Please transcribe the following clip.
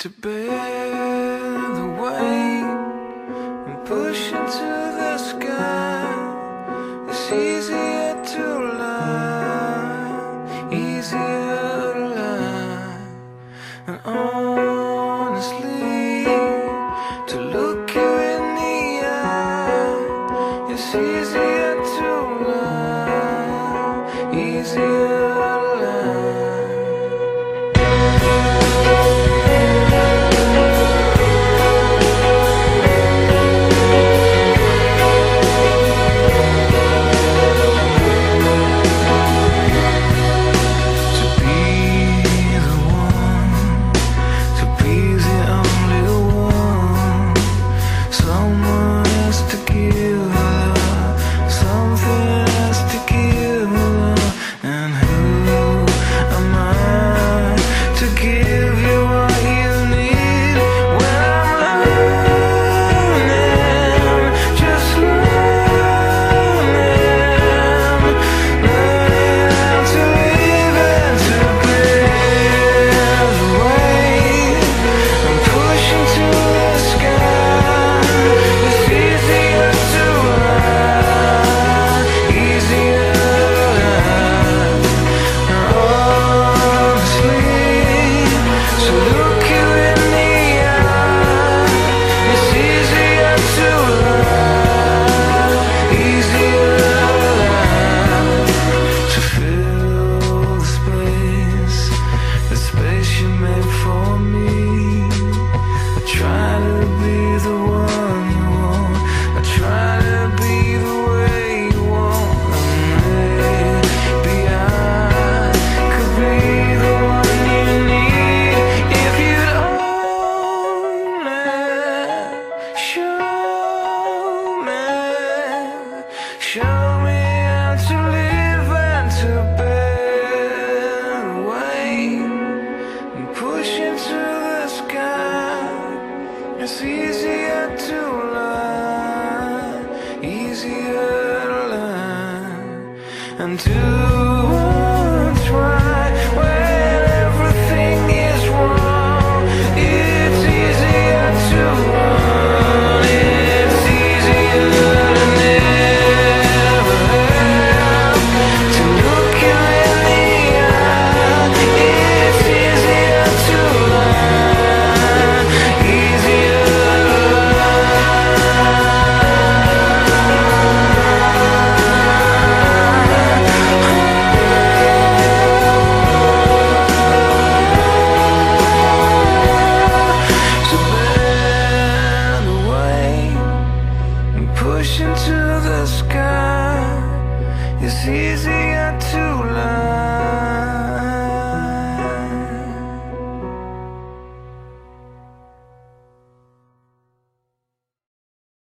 to bear the weight and push into the sky. It's easier to lie, easier to lie. And honestly, to look you in the eye, it's easier to lie, easier to lie. Show me how to live and to bear the weight and push into the sky. It's easier to lie, easier to lie, and do what's right when everything is wrong. It's easier to run, it's easier to never have to look you in the eye. It's easier to lie, easier to so bear the weight and push into the sky. It's easier to